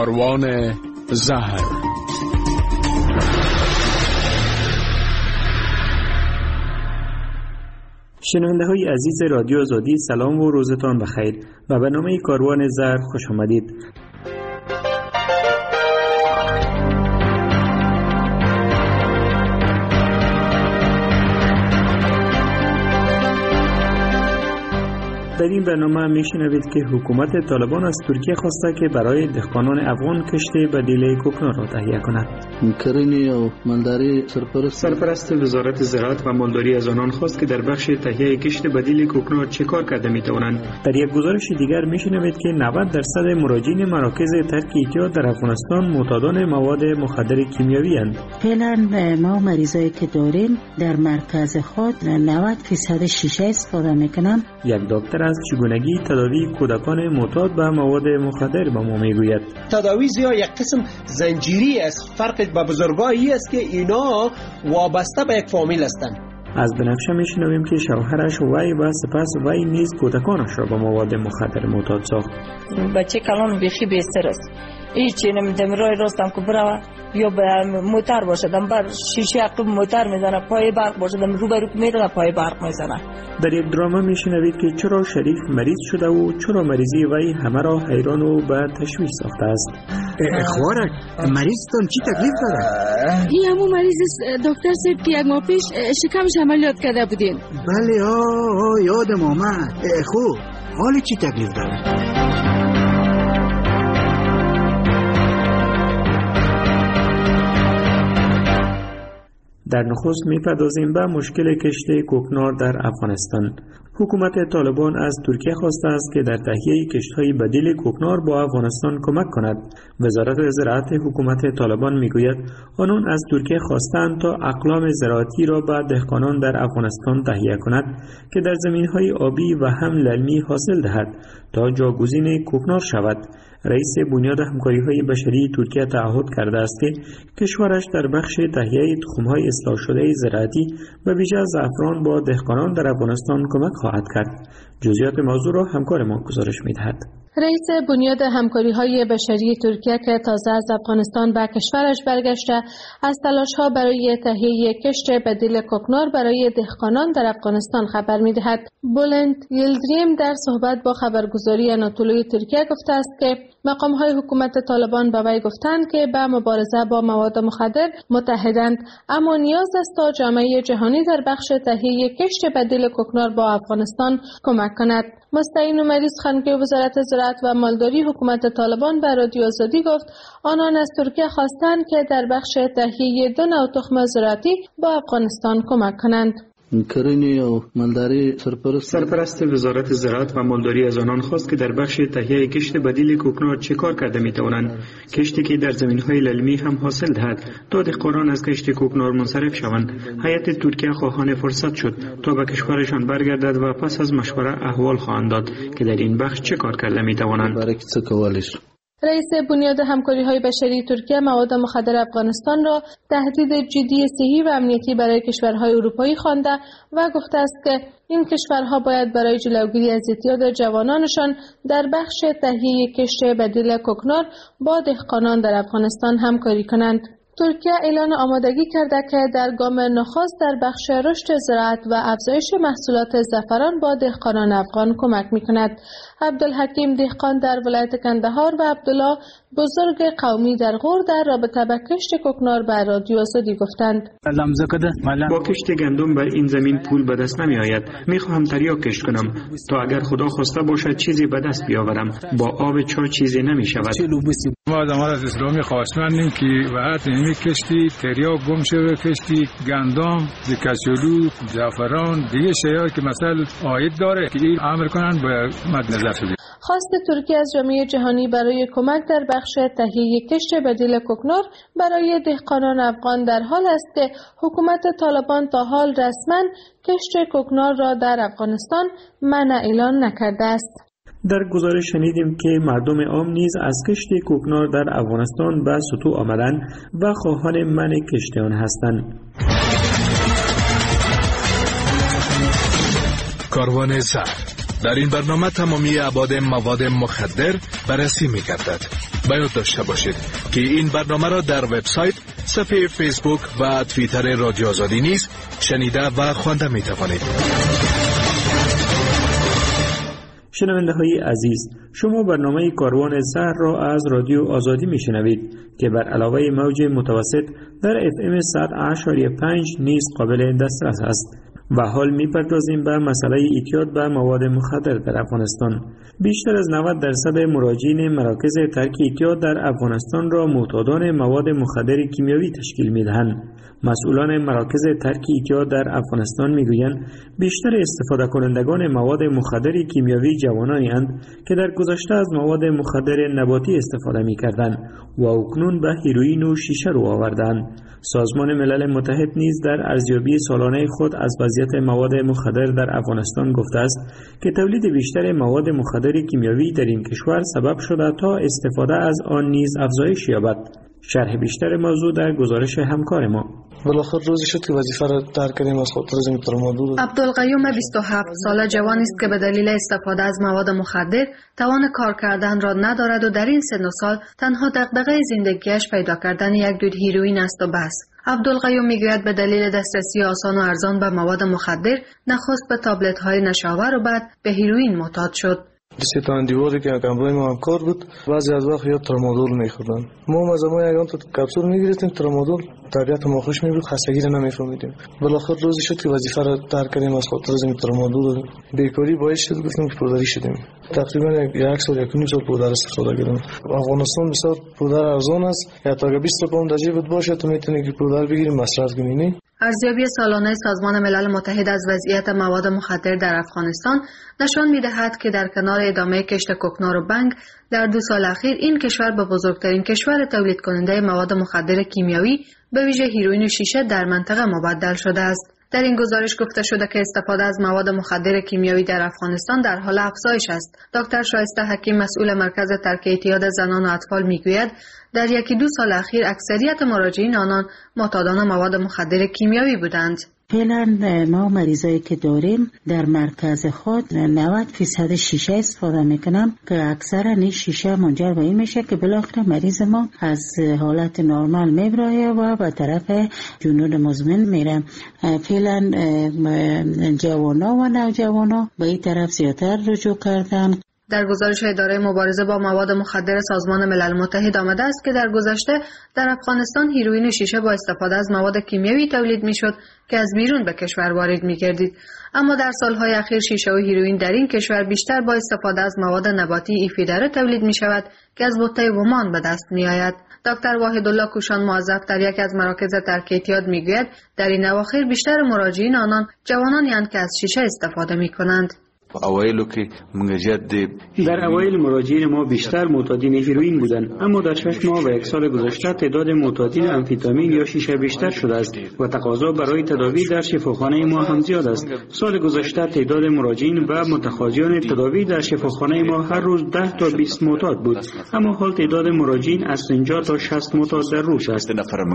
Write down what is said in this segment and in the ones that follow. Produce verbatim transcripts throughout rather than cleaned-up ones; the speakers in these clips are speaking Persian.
کاروان زهر. شنونده های عزیز رادیو آزادی، سلام و روزتان بخیر و به نام کاروان زهر خوش آمدید. در این برنامه میشنوید که حکومت طالبان از ترکیه خواسته که برای دهقانان افغان کشتی بدیل کوکنار را تهیه کند. کرنی و مالداری سرپرست سرپرست وزارت زراعت و مالداری از آنان خواست که در بخش تهیه کشت بدیل کوکنار چه کار کرده میتوانند. در یک گزارش دیگر میشنوید که نود درصد مراجعین مراکز ترک اعتیاد در افغانستان معتادان مواد مخدر کیمیایی اند. فعلا ما مریضایی که داریم در مرکز خود نود درصد شیشه استفاده میکنن. یک دکتر از چگونگی تداوی کودکان معتاد به مواد مخدر به ما میگوید. تداوی زیاد یک قسم زنجیری است. فرق با بزرگایی است که اینا وابسته به یک فامیل هستند. از بنفشه میشنویم که شوهرش وی و سپس وی نیز کودکانش را به مواد مخدر معتاد ساخت. بچه کلان بیخی بیستر است. هیچی نمیدم رای راستم که برای یا به موتر باشدم بر شیشه عقب موتر میزنه، پای برق باشدم رو به رو میره پای برق میزنه. در یک دراما میشنوید که چرا شریف مریض شده و چرا مریضی وی همه را حیران و به تشویش ساخته است. خوارک مریضتان چی تکلیف داره؟ این همون مریض دکتر صاحب که یک ماه پیش شکمش عملیات کرده بودین. بله آه یادم آمد. خوب حال چی تکلیف داره؟ در نخست میپردازیم به مشکل کشت کوکنار در افغانستان. حکومت طالبان از ترکیه خواسته است که در تهیه کشت‌های بدیل کوکنار با افغانستان کمک کند. وزارت زراعت حکومت طالبان میگوید آنان از ترکیه خواستند تا اقلام زراعتی را به دهقانان در افغانستان تهیه کند که در زمین‌های آبی و هم للمی حاصل دهد تا جاگزین کوکنار شود. رئیس بنیاد همکاری‌های بشری ترکیه تعهد کرده است که کشورش در بخش تهیه تخم‌های اصلاح شده زراعتی و ویژه زعفران با دهقانان در افغانستان کمک خواهد کرد. جزئیات موضوع را همکار ما گزارش می‌دهد. رئیس بنیاد همکاری‌های بشری ترکیه که تازه از افغانستان به کشورش برگشته، از تلاش‌ها برای تهیه کشت بدیل کوکنار برای دهقانان در افغانستان خبر می‌دهد. بولند یلدریم در صحبت با خبرگزاری آناتولوی ترکیه گفته است که مقام‌های حکومت طالبان به وی گفتند که به مبارزه با مواد مخدر متحدند، اما نیاز است تا جامعه جهانی در بخش تهیه کشت بدیل کوکنار با افغانستان کمک کند. مستعین مریض خانگی وزارت زراعت و مالداری حکومت طالبان به رادیو آزادی گفت آنان از ترکیه خواستند که در بخش تهیه دو نوع تخم زراعتی با افغانستان کمک کنند. کرنی و مالداری سرپرست سرپرست وزارت زراعت و مالداری از آنان خواست که در بخش تهیه کشت بدیل کوکنار چه کار کرده میتوانند. کشتی که در زمین‌های للمی هم حاصل دهد تا دهقانان از کشت کوکنار منصرف شوند. هیئت ترکیه خواهان فرصت شد تا به کشورشان برگردد و پس از مشوره احوال خواهند داد که در این بخش چه کار کرده میتوانند. برای چه کوالش رئیس بنیاد همکاری‌های بشری ترکیه مواد مخدر افغانستان را تهدید جدی صحی و امنیتی برای کشورهای اروپایی خوانده و گفته است که این کشورها باید برای جلوگیری از اعتیاد جوانانشان در بخش تهیه کشت بدیل کوکنار با دهقانان در افغانستان همکاری کنند. ترکیه اعلان آمادگی کرده که در گام نخست در بخش رشد زراعت و افزایش محصولات زعفران با دهقانان افغان کمک می‌کند. عبدالحکیم دهقان در ولایت کندهار و عبدالله بزرگ قومی در غور در رابطه با کشت کوکنار به رادیو آزادی گفتند. با کشت گندم بر این زمین پول به دست نمی آید. می خواهم تریاک کشت کنم تا اگر خدا خواسته باشد چیزی به دست بیاورم. با آب چا چیزی نمی شود. ما از امارت اسلامی خواستمندیم که وقت نمی کشتی تریاک گم شده، کشتی گندم، کچالو، زعفران، دیگه شیار که مثلا عاید داره که این عمل کنن باید مد نظر شده. خواست ترکیه از جامعه جهانی برای کمک در بخش تهیه کشت بدیل کوکنار برای دهقانان افغان در حال است که حکومت طالبان تا حال رسما کشت کوکنار را در افغانستان منع اعلان نکرده است. در گزارش شنیدیم که مردم عام نیز از کشت کوکنار در افغانستان به سطوح آمدند و خواهان منع کشت آن هستند. کاروان زهر در این برنامه تمامی ابعاد مواد مخدر بررسی می‌گردد. باید داشته باشید که این برنامه را در وبسایت، صفحه فیسبوک و توییتر رادیو آزادی نیز شنیده و خوانده می‌توانید. شنونده های عزیز، شما برنامه کاروان سحر را از رادیو آزادی میشنوید که بر علاوه موج متوسط در اف ام صد و هشت و پنج نیز قابل دسترس است. و حال میپردازیم به مسئله اعتیاد به مواد مخدر در افغانستان. بیشتر از نود درصد مراجعین مراکز ترک اعتیاد در افغانستان را معتادان مواد مخدر کیمیاوی تشکیل میدهند. مسئولان مراکز ترک اعتیاد در افغانستان میگویند بیشتر استفاده کنندگان مواد مخدر کیمیاوی جوانانی اند که در گذشته از مواد مخدر نباتی استفاده میکردند و اکنون به هیروئین و شیشه رو آوردند. سازمان ملل متحد نیز در ارزیابی سالانه خود از وضعیت مواد مخدر در افغانستان گفته است که تولید بیشتر مواد مخدر کیمیاوی در این کشور سبب شده تا استفاده از آن نیز افزایش یابد. شرح بیشتر موضوع در گزارش همکار ما. بالاخره روزی شد که وظیفه را ترک کردیم از خاطر زمین ترامادول. عبدالقیوم بیست و هفت ساله جوانی است که به دلیل استفاده از مواد مخدر توان کار کردن را ندارد و در این سن و سال تنها دغدغه زندگیش پیدا کردن یک دود هیروئین است و بس. عبدالقیوم میگوید به دلیل دسترسی آسان و ارزان به مواد مخدر نخست به تابلت های نشاور و بعد به هیروئین معتاد شد. سه تا دیواری که کمبای ما کار بود، بعضی از وقت یا ترامادول میخوردن. ما از ما یگان تا کپسول میگرفتیم ترامادول، طبیعت ما خوش میبود، خستگی را نمیفهمیدیم. بالاخره روزی شد که وظیفه را ترک کردیم از خاطر زمین ترامادول. بیکاری باعث شد گفتیم که پودری شدیم. تقریبا یک سال یک نیم سال پودر استفاده کردم. افغانستان بسیار پودر ارزان است. یا تا بیست پوند در جیبت باشه تو میتونی که پودر بگیری مصرف کنی. ارزیابی سالانه سازمان ملل متحد از وضعیت مواد مخدر در افغانستان نشان می‌دهد که در کنار ادامه کشت کوکنار و بنگ در دو سال اخیر این کشور به بزرگترین کشور تولید کننده مواد مخدر کیمیاوی به ویژه هیروئین و شیشه در منطقه مبدل شده است. در این گزارش گفته شده که استفاده از مواد مخدر کیمیاوی در افغانستان در حال افزایش است. دکتر شایسته حکیم مسئول مرکز ترک اعتیاد زنان و اطفال میگوید در یکی دو سال اخیر اکثریت مراجعین آنان معتادان مواد مخدر کیمیاوی بودند. فعلا ما مریضایی که داریم در مرکز خود نود فیصد شیشه استفاده میکنم که اکثر این شیشه منجر به این میشه که بالاخره مریض ما از حالت نرمال میبره و به طرف جنون مزمن میره. فعلا جوانا و نوجوانا به این طرف زیادتر رجوع کردن. در گزارش اداره مبارزه با مواد مخدر سازمان ملل متحد آمده است که در گذشته در افغانستان هیروئین و شیشه با استفاده از مواد کیمیاوی تولید میشد که از بیرون به کشور وارد میگردید. اما در سالهای اخیر شیشه و هیروئین در این کشور بیشتر با استفاده از مواد نباتی ایفیدره تولید می شود که از بوته ومان به دست می آید. دکتر واحدالله کوشان موظف در یکی از مراکز ترک اعتیاد میگوید در این اواخر بیشتر مراجعین آنان جوانانی اند که از شیشه استفاده می کنند. اوایلو که منجد در اوایل مراجعین ما بیشتر معتادین هیروئین بودند، اما در شش ماه و یک سال گذشته تعداد معتادین آمفتامین یا شیشه بیشتر شده است و تقاضا برای تداوی در شفاخانه ما هم زیاد است. سال گذشته تعداد مراجعین و متقاضیان تداوی در شفاخانه ما هر روز ده تا بیست معتاد بود، اما حال تعداد مراجعین از پنجاه تا شصت معتاد در روز است.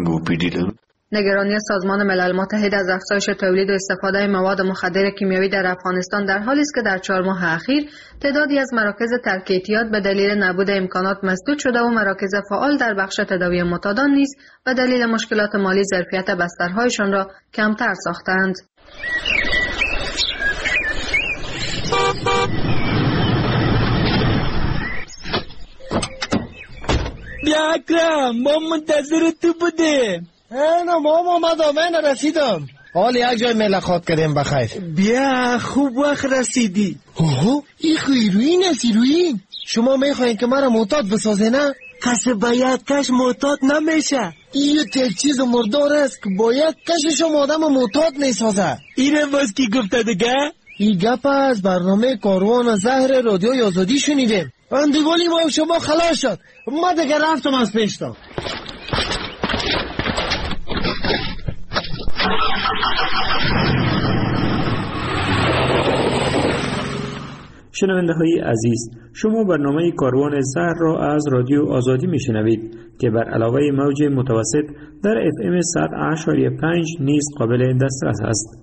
نگرانی سازمان ملل متحد از افزایش تولید و استفاده مواد مخدر کیمیاوی در افغانستان در حالی است که در چهار ماه اخیر تعدادی از مراکز ترک اعتیاد به دلیل نبود امکانات مسدود شده و مراکز فعال در بخش تداوی معتادان نیز به دلیل مشکلات مالی ظرفیت بسترهایشان را کمتر ساختند. بیا اکرم، ما منتظر تو بودیم. اینا ماما آمدم، اینا رسیدم. حال یک جای ملاقات کردیم بخیر. بیا خوب وقت رسیدی. اوه این هیروئین است، هیروئین. شما میخواین که مرا معتاد بسازه نه؟ کس باید کش معتاد نمیشه. این یک چیز مردار است که باید کشش شما آدم معتاد میسازه. اینه باز کی گفته دیگه؟ این گپ از برنامه کاروان زهر رادیوی آزادی شنیدیم. اندیوالی ما شما خلاص شد. ما دیگه رفتم از پیشتا. شنونده های عزیز، شما برنامه کاروان زهر را از رادیو آزادی می شنوید که بر علاوه موج متوسط در اف ام صد و هشت و پنج نیز قابل دسترس است.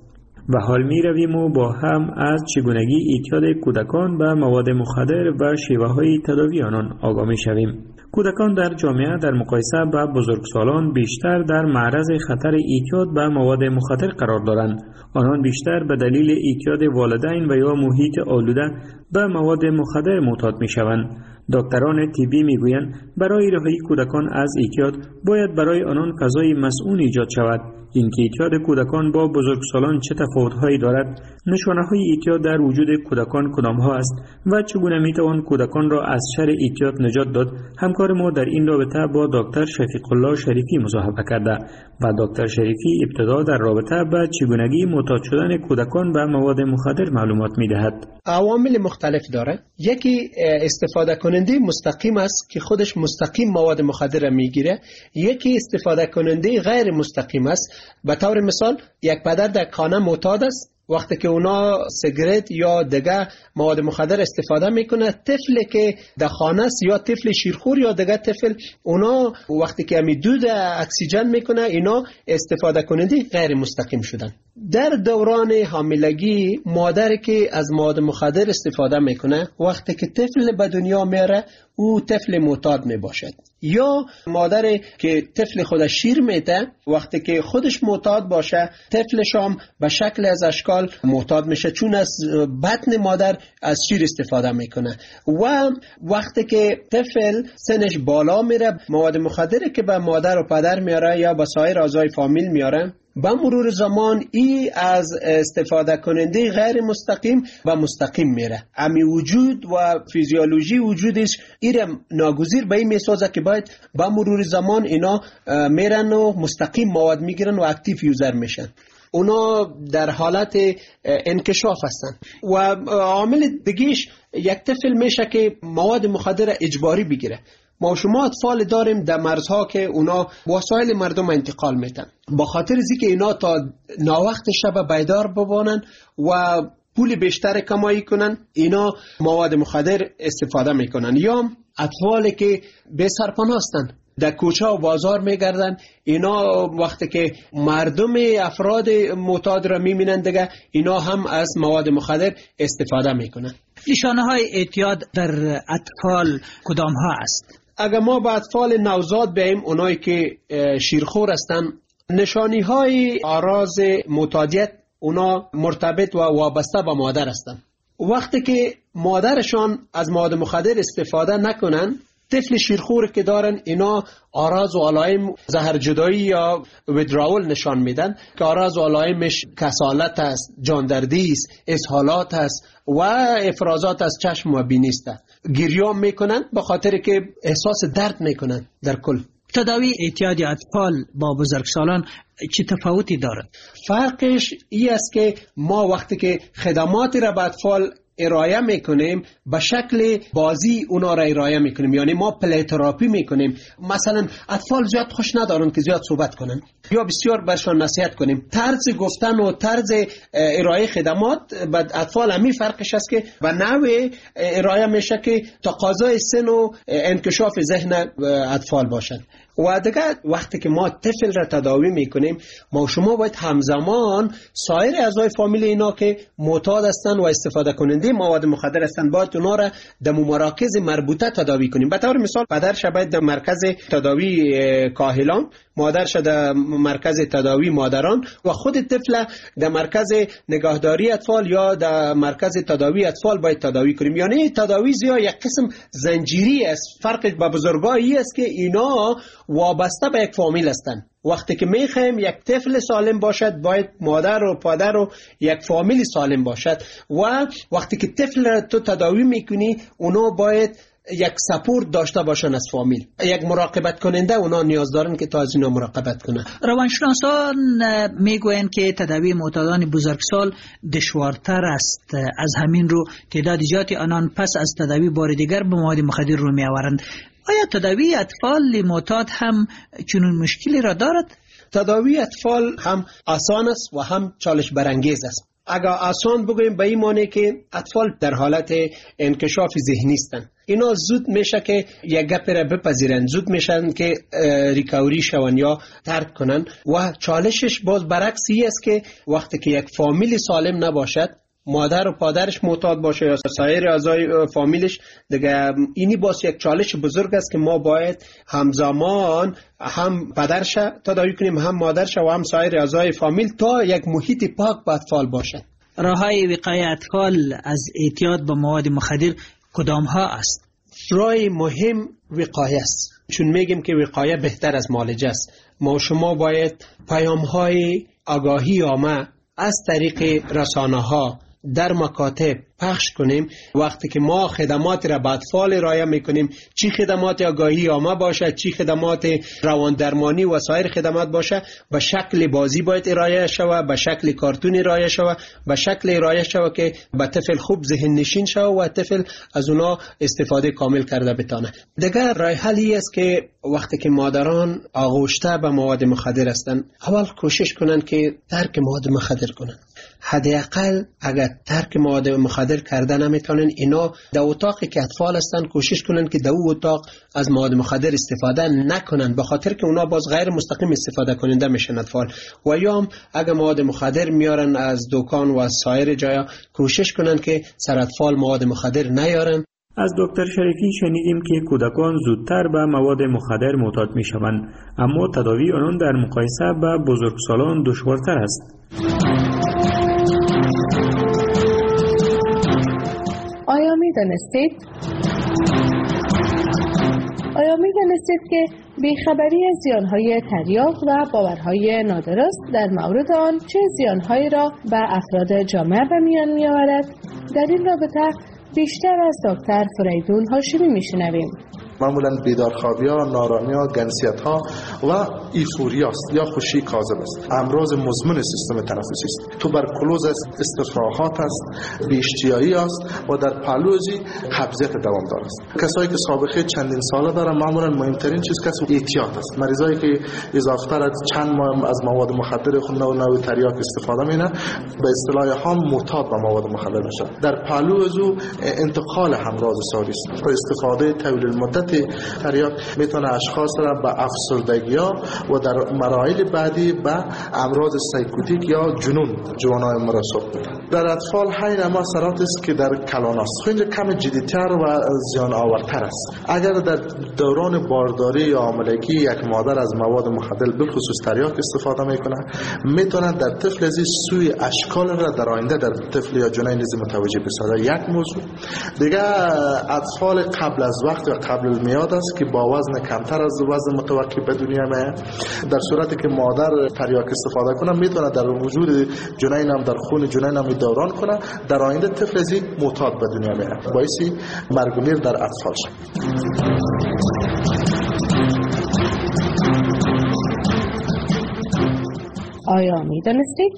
و حال می رویم و با هم از چگونگی اعتیاد کودکان به مواد مخدر و شیوه های تداوی آنان آگاه می شویم. کودکان در جامعه در مقایسه با بزرگسالان بیشتر در معرض خطر اعتیاد به مواد مخدر قرار دارند. آنان بیشتر به دلیل اعتیاد والدین و یا محیط آلوده به مواد مخدر معتاد می شوند. دکتران طبی می گویند برای رهایی کودکان از اعتیاد باید برای آنان فضای مسئول ایجاد شود. اینکه اعتیاد کودکان با بزرگسالان چه تفاوت‌هایی دارد، نشانه‌های اعتیاد در وجود کودکان کدام‌ها است و چگونه می‌توان کودکان را از شر اعتیاد نجات داد، همکار ما در این رابطه با دکتر شفیق الله شریفی مصاحبه کرده و دکتر شریفی ابتدا در رابطه با چگونگی معتاد شدن کودکان به مواد مخدر معلومات می‌دهد. عوامل مختلف داره. یکی استفاده کننده مستقیم است که خودش مستقیم مواد مخدر میگیره. یکی استفاده کننده غیر مستقیم است. به طور مثال یک پدر در خانه معتاد است، وقتی که اونا سیگرت یا دیگه مواد مخدر استفاده میکنه، طفلی که در خانه است یا طفل شیرخور یا دیگه طفل، اونا وقتی که امی دود اکسیژن میکنه، اینا استفاده کننده غیر مستقیم شدن. در دوران حاملگی مادری که از مواد مخدر استفاده میکنه، وقتی که طفل به دنیا میاره او طفل معتاد میباشد. یا مادری که طفل خودش شیر میده، وقتی که خودش معتاد باشه طفلش هم به شکل از اشکال معتاد میشه، چون از بطن مادر از شیر استفاده میکنه. و وقتی که طفل سنش بالا میره، مواد مخدری که به مادر و پدر میاره یا به سایر اعضای فامیل میاره، با مرور زمان ای از استفاده کننده غیر مستقیم و مستقیم میره. امی وجود و فیزیولوژی وجودش ایرم ناگزیر به این میسازه که باید با مرور زمان اینا میرن و مستقیم مواد میگیرن و اکتیو یوزر میشن. اونا در حالت انکشاف هستن. و عامل دیگهش یک طفل میشه که مواد مخدر اجباری بگیره. ما شما اطفال داریم در مرزها که اونا وسایل مردم انتقال میتن، با خاطر از اینکه اینا تا ناوقت شب بیدار بمانن و پول بیشتر کمایی کنن، اینا مواد مخدر استفاده میکنن. یا اطفالی که بے سرپناه هستن، در کوچه و بازار میگردن، اینا وقتی که مردم افراد معتاد را میبینن دیگه، اینا هم از مواد مخدر استفاده میکنن. نشانه های اعتیاد در اطفال کدام ها است؟ اگر ما با اطفال نوزاد بیم، اونایی که شیرخور هستن، نشانی های اعراض معتادیت اونا مرتبط و وابسته به مادر هستن. وقتی که مادرشان از مواد مخدر استفاده نکنن، طفل شیرخور که دارن اینا اعراض و علائم زهر جدایی یا ودراول نشان میدن که اعراض و علائمش کسالت است، جاندردی است، اسهالات است و افرازات از چشم و بینی است. گریه میکنن به خاطر که احساس درد میکنن. در کل تداوی اعتیاد اطفال با بزرگسالان چه تفاوتی دارد؟ فرقش این است که ما وقتی که خدمات را به اطفال ارائه میکنیم، به شکل بازی اونا را ارائه میکنیم. یعنی ما پلی تراپی میکنیم. مثلا اطفال زیاد خوش ندارن که زیاد صحبت کنن، یا بسیار برشان نصیحت کنیم. طرز گفتن و طرز ارائه خدمات به اطفال همین فرقش است که به نوع ارائه میشه که تقاضای سن و انکشاف ذهن اطفال باشن. و دیگه وقتی که ما طفل را تداوی میکنیم، ما شما باید همزمان سایر اعضای فامیل اینا که معتاد هستن و استفاده کننده مواد مخدر هستن، باید اونا را در مراکز مربوطه تداوی کنیم. به طور مثال پدرش باید در مرکز تداوی کاهلان، مادرش در مرکز تداوی مادران و خود طفل در مرکز نگهداری اطفال یا در مرکز تداوی اطفال باید تداوی کنیم. یعنی تداوی زیاد یک قسم زنجیری است. فرقش با بزرگایی است که اینا وابسته به یک فامیل هستند. وقتی که میخوایم یک طفل سالم باشد، باید مادر و پدر و یک فامیل سالم باشد. و وقتی که طفل را تو تداوی میکنی، اونا باید یک سپورت داشته باشن از فامیل، یک مراقبت کننده اونا نیاز دارن که تا از اینا مراقبت کنن. روانشناسان میگویند که تداوی معتادان بزرگسال دشوارتر است، از همین رو تعداد زیادی آنان پس از تداوی بار دیگر به مواد مخدر رو میآورند. آیا تداوی اطفال معتاد هم چنین مشکلی را دارد؟ تداوی اطفال هم آسان است و هم چالش برانگیز است. اگر آسان بگویم به این معنی که اطفال در حالت انکشاف ذهنی هستند، اینا زود میشه که یک گپ را بپذیرند، زود میشن که ریکاوری شون یا ترک کنن. و چالشش باز برعکسی است که وقتی که یک فامیل سالم نباشد، مادر و پدرش معتاد باشه یا سایر اعضای فامیلش، دیگه اینی باز یک چالش بزرگ است که ما باید همزمان هم پدرش تداوی کنیم، هم مادرش و هم سایر اعضای فامیل، تا یک محیط پاک به اطفال باشد. راههای وقایه اطفال از اعتیاد به مواد مخدر کدام ها است؟ راه مهم وقایه است، چون میگیم که وقایه بهتر از معالجه است. ما شما باید پیام های آگاهی عامه از طریق رسانه ها در مکاتب پخش کنیم. وقتی که ما خدمات را به اطفال ارائه میکنیم، چی خدمات آگاهی عامه باشه، چی خدمات روان درمانی و سایر خدمات باشه، به شکل بازی باید ارائه شود، به شکل کارتون ارائه شود، به شکل ارائه شود که به طفل خوب ذهن نشین شود و طفل از اونا استفاده کامل کرده بتانه. دیگر راه حلی است که وقتی که مادران آغوشته به مواد مخدر هستند، اول کوشش کنند که ترک مواد مخدر کنند. حداقل اگر ترک مواد مخدر کرده نمیتونن، اینا در اتاقی که اطفال هستن کوشش کنن که در اتاق از مواد مخدر استفاده نکنن، به خاطر که اونا باز غیر مستقیم استفاده کننده میشن اطفال. و یا هم اگر مواد مخدر میارن از دکان و از سایر جایا، کوشش کنن که سر اطفال مواد مخدر نیارن. از دکتر شریفی شنیدیم که کودکان زودتر به مواد مخدر معتاد میشوند، اما تداوی آنان در مقایسه با بزرگسالان دشوارتر است. آیا می دانستید؟ آیا می دانستید که بیخبری از زیانهای تریاک و باورهای نادرست در مورد آن چه زیانهایی را به افراد جامعه به میان می آورد؟ در این رابطه بیشتر از دکتر فریدون هاشمی می شنویم. معمولا بیدارخوابی ها، نارامي ها، گنسیت ها و ایفوریا است یا خوشی کاذب است. امراض مزمن سیستم تنفسی است. توبرکلوز است، استفراغات است، بی‌اشتیایی است و در پهلوزی قبضیت دوامدار است. کسایی که سابقه چندین ساله دارن، معمولا مهمترین چیز کسب اعتیاد است. مریضایی که اضافه‌تر از چند ماه از مواد مخدر خود نوع نوع تریاک استفاده می‌کنن، به اصطلاح هم معتاد به مواد مخدر میشن. در پهلوزو انتقال همراز ساری است. با استفاده طویل المدت تریاک میتونه اشخاص را به افسردگی‌ها و در مراحل بعدی به امراض سایکوتیک یا جنون جوانای مرسوب کنه. در اطفال حین اما اثرات است که در کلان است. اینجا کم جدی‌تر و زیان آورتر است. اگر در دوران بارداری یا حاملگی یک مادر از مواد مخدر به خصوص تریاک استفاده میکنه، میتونه در طفل از سوی اشکال را در آینده در طفل یا جنین نیز متوجه بسازه. یک موضوع دیگه، اطفال قبل از وقت و قبل میاد است که با وزن کمتر از وزن متوقع به دنیا میاد. در صورتی که مادر تریاک استفاده کنه، میتونه در وجود جنین هم در خون جنین هم دوران کنه، در آینده طفل از معتاد به دنیا میاد، باعث مرگ و میر در اطفال شد. آیا میدانستید؟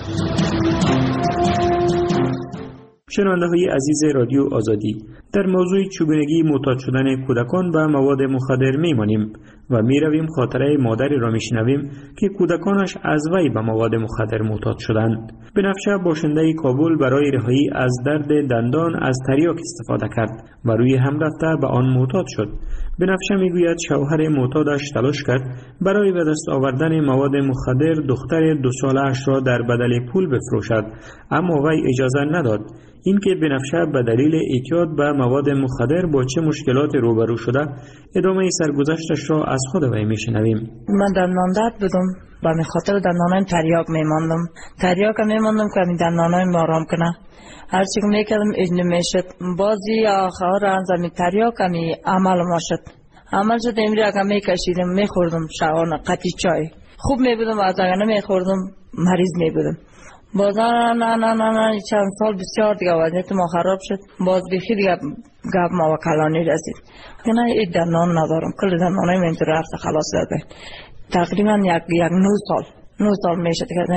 شنونده های عزیز رادیو آزادی، در موضوع چگونگی معتاد شدن کودکان به مواد مخدر میمانیم و میرویم خاطره مادری را میشنویم که کودکانش از وی به مواد مخدر معتاد شدند. بنفشه باشنده کابل برای رهایی از درد دندان از تریاک استفاده کرد و روی هم رفته به آن معتاد شد. بنفشه میگوید شوهر معتادش تلاش کرد برای به دست آوردن مواد مخدر دختر دو ساله اش را در بدل پول بفروشد، اما وی اجازه نداد. این که بنفشه به دلیل اعتیاد به مواد مخدر با چه مشکلات روبرو شده، ادامه سرگذشتش را از خود وی میشنویم. من دندان درد بودم، به خاطر دندانایم تریاک میماندم تریاک میماندم که می دندانایم آرام کنه. هرچی که میکردم این نمیشد. بازی آخر انزمی تریاک می عمل ما شد. عمل شد امری اگه میکشیدم میخوردم شبانه قطی چای خوب میبودم، از اگه نمیخوردم مریض میبودم. باز نه نه نه نه نه چند سال بسیار دیگه وضعیت ما خراب شد. باز بیخی دیگه گپ ما و کلانی رسید که نه این دندان ندارم، کل دندانای من تو رفت خلاص داده. تقریبا یک یک نو سال نو سال میشه دیگه نمی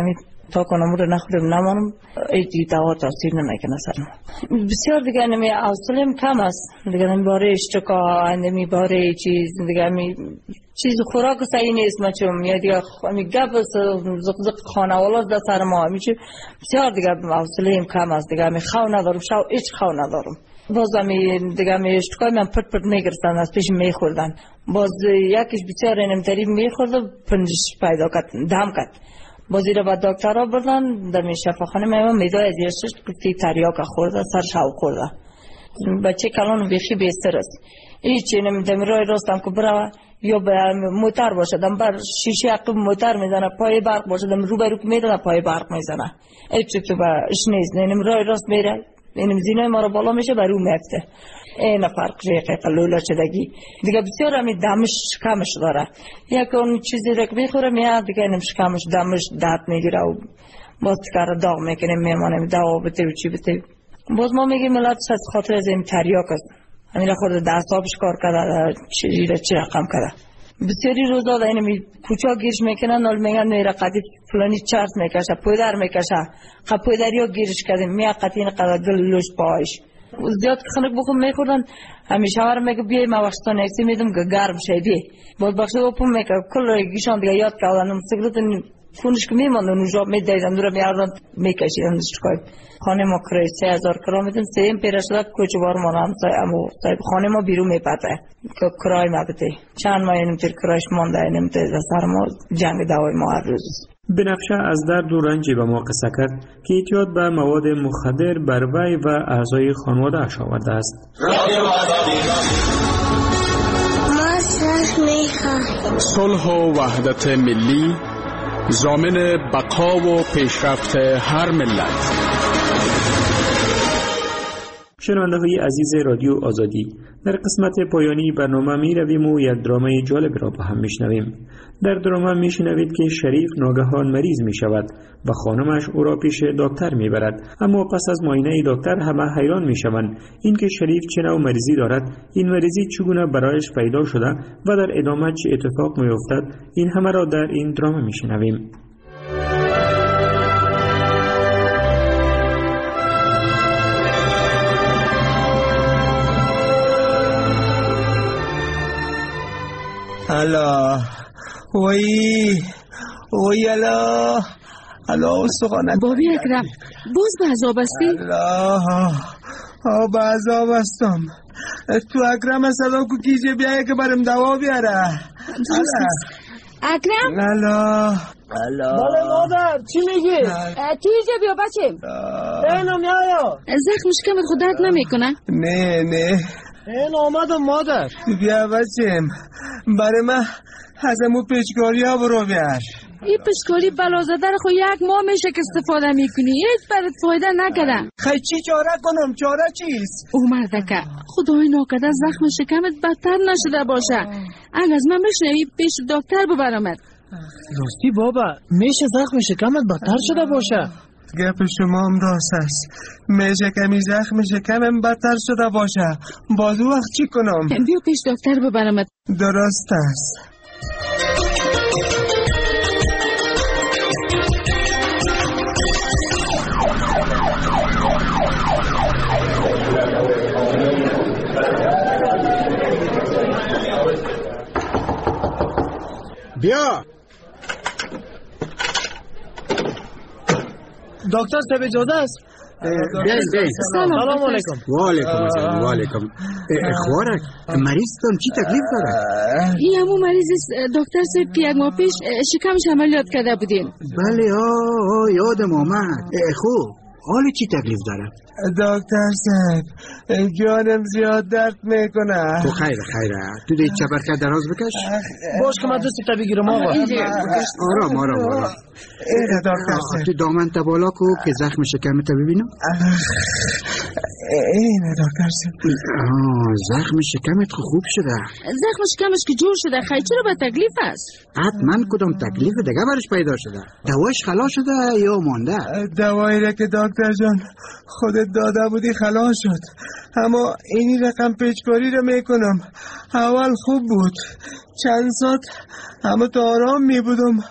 تا کنم رو نخورم نمانم ایدی دوا تاثیر نمیکنه سرم. بسیار دیگه نمی حوصله‌ام کم است دیگه، نمی باره اشتکا، نمی باره چیز دیگه، می چیز خوراک صحیح نیست مچم یا دیگه می گپ زق زق خانواده در سر ما میشه. بسیار دیگه حوصله‌ام کم است دیگه، می خو ندارم، شو هیچ خو ندارم. باز می دیگه می اشتکای من پرت پرت میگرفتن از پیش میخوردن، باز یکیش بسیار نمیتری میخورد پنجش پیدا کرد دم کرد. بازی را با دکترها بردن در می شفاخانه میمون میدای از یشتش که تریاک خورده سر شاو خورده بچه کلان بیخی بیستر است. هیچی نمیدم رای راستم که برای یا به موتر باشدم بر شیشه عقب موتر میزنه، پای برق باشدم رو به رو میدنه پای برق میزنه. هیچی تو با اش نیست، نیم رای راست میره اینم زینای ما رو بالا میشه بر رو میفته. این فرق ریقه قلولا شدگی دیگه بسیار همی دمش کمش داره. یک اون چیزی را که میخوره میاد دیگه اینم کمش دمش درد میگیره و باز کار داغ میکنه میمانه دوا بده و چی بده. باز ما میگیم ملت از خاطر از این تریاک است همین خورده دستابش کار کرده چیزی را چی رقم کرده. بسیاری روزا دا اینمی کوچا گیرش میکنن نال میگن میره قدی فلانی چرت میکشه پودر میکشه خب پودری ها گیرش کردیم میاد قدین قدر گل لوش پایش زیاد خنک بخون میخوردن. همیشه هر میگه بیای ما وقتان اکسی میدم که گرم شدی باز بخشه بپون میگه کل گیشان دیگه یاد کردن سیگرت فونش که میماند اونجا میدیدن دورا میاردن میکشیدن دشتکای. خانه ما کرای سه هزار کرا میدن سه این پیرش داد کوچه بار ما هم امو خانه ما بیرون میپته که کرای ما بده چند ماه اینمتر کرایش مانده اینمتر سر ما جنگ دوای ما هر روز. بنفشه از درد و رنجی به ما قصه کرد که اعتیاد به مواد مخدر بر وی و اعضای خانواده اش آورده است. صلح و وحدت ملی ضامن بقا و پیشرفت هر ملت. شنونده های عزیز رادیو آزادی، در قسمت پایانی برنامه می رویم و یک درامه جالب را با هم می شنویم. در درامه می شنوید که شریف ناگهان مریض می شود و خانمش او را پیش دکتر می برد، اما پس از معاینه دکتر همه حیران می شوند اینکه شریف چه نوع مریضی دارد، این مریضی چگونه برایش پیدا شده و در ادامه چه اتفاق می افتد. این همه را در این درامه می شنویم. الا وای وای الا الا سخنت بابی اکرم باز به عذاب هستی؟ الا ها به عذاب هستم. تو اکرم صدا کو کیجه بیایه که برم دوا بیاره. اکرم؟ الا الا بله مادر چی میگی؟ کیجه بیا بچه اینم یایا زخمش کمت خود درد نمیکنه؟ نه نه این آمدم مادر. بیا بچم برای من از امو پیچکاری ها برو بیار. این پیچکاری بلازده رو خو یک ماه میشه که استفاده میکنی هیچ برات فایده نکده. خیلی چی چاره کنم؟ چاره چیست؟ او مردکه خدای ناکده زخم شکمت بدتر نشده باشه. اگه از من میشنوی پیش دکتر ببرمت. راستی بابا میشه زخم شکمت بدتر شده باشه؟ گپ شما هم راست است. میشه کمی زخم شکمم بدتر شده باشه. باز او وقت چی کنم؟ بیا پیش دکتر ببرمت. درست است. بیا دکتر صاحب اجازه است؟ بیاین بیاین. سلام علیکم. و علیکم السلام و علیکم. خوارک مریضتان چی تکلیف داره؟ این همون مریض دکتر صاحب که یک ماه پیش شکمش عملیات کرده بودین. بله آه یادم آمد. خوب حالی چی تکلیف داره؟ دکتر صاحب جانم زیاد درد میکنه. تو خیره خیره تو دیگه چپرکه دراز بکش. باش که من دوستی تا بگیرم آقا. آرام آرام آرام. اینه دکتر صاحب. تو دامن تا بالا کو که زخم شکمت ببینم. اینه دکتر صاحب. زخم شکمت خوب شده. زخم شکمش که جور شده خیلی چرا به تکلیف است؟ حتما کدام تکلیف دیگه برش پیدا شده؟ دوایش خلاص شده یا مانده؟ دوایی را که دکتر جان خودت داده بودی خلاص شد، اما اینی رقم پیچکاری رو میکنم. اول خوب بود چند ساعت اما تو آرام میبودم،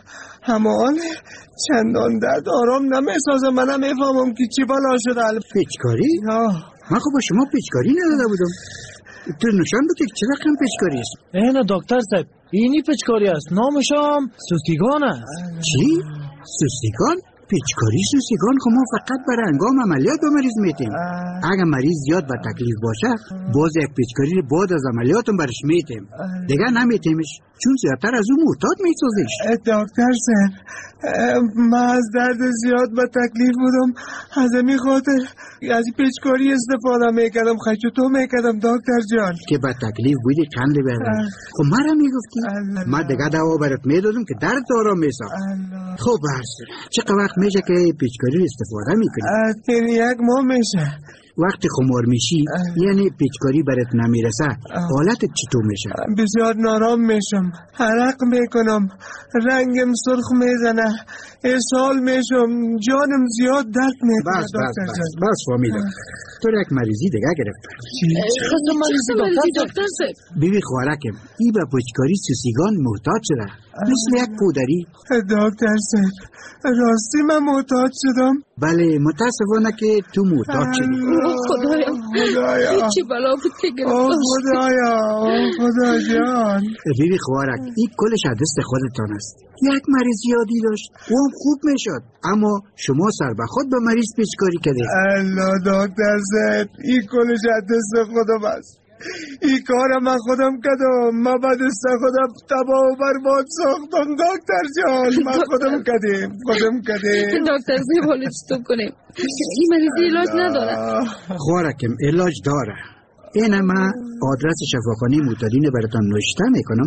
اما چندان درد آرام نمیسازه. من نمیفهمم که چی بلا شده. پیچکاری؟ من خب با شما پیچکاری نداده بودم. تو نشان بده چه رقم پیچکاری است؟ اینه دکتر صاحب، اینی پیچکاری است. نامش هم سوستیگان است. چی؟ سوستیگان؟ پیچکاری سوستیگان خب ما فقط برای انگام عملیات به مریض میتیم. اگر مریض زیاد به تکلیف باشه باز یک پیچکاری بعد از عملیاتم برش میتیم. دیگه نمیتیمش چون زیادتر از اون معتاد میسازش. دکتر صاحب من از درد زیاد به تکلیف بودم، از این خاطر از پیچکاری استفاده میکردم. خیلی میکردم دکتر جان که به تکلیف بودی قند بردم. خب مرا میگفتی من دیگه دوا برات میدادم که درد آرام میساخت. خب برسه چقدر وقت میشه که پیچکاری استفاده میکنی؟ این یک ماه میشه. وقتی خمار میشی یعنی پیچکاری برات نمیرسه حالتت چطور میشه؟ بسیار نارام میشم، عرق میکنم، رنگم سرخ میزنه، اسهال میشم، جانم زیاد درد میکنه. بس بس بس بس فهمیدم تو یک مریضی دیگه گرفت. خود مریضی دکتر صاحب؟ بیبی خوارکم ای به پیچکاری سوسیگان محتاج شده مثل یک پودری. دکتر صاحب راستی من محتاج شدم؟ بله متاسفانه که تو محتاج شدی. خدایا خدایا چی بلا بود که گرفت. خدایا خدا جان. بیبی خوارک این کلش دست خودتان است. یک مریض یادی داشت و هم خوب میشد اما شما سر به خود به مریض پیچکاری کردید. الله دکتر صاحب این کلش دست خودم است. این کار من خودم کردم. من با دست خودم تباه و برباد ساختم دکتر جان. من خودم کردیم خودم کردیم. دکتر زیب حالی چطور کنیم؟ این مریضی علاج نداره؟ خوارکم علاج داره. این من آدرس شفاخانه معتادین براتان نوشته میکنم.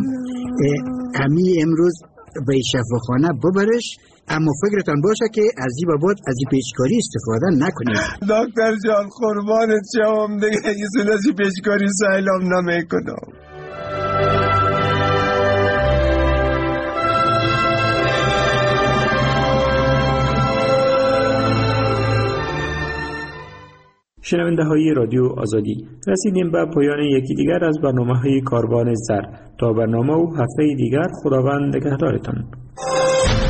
امی امروز به شفاخانه ببرش اما فکرتان باشه که از این به بعد از این پیچکاری استفاده نکنید. دکتر جان قربانت شوم دیگه این از این پیچکاری سهلم نمیکنم. شنونده های رادیو آزادی، رسیدیم به پایان یکی دیگر از برنامه های کاروان زر. تا برنامه و هفته دیگر خداوند نگهدارتان.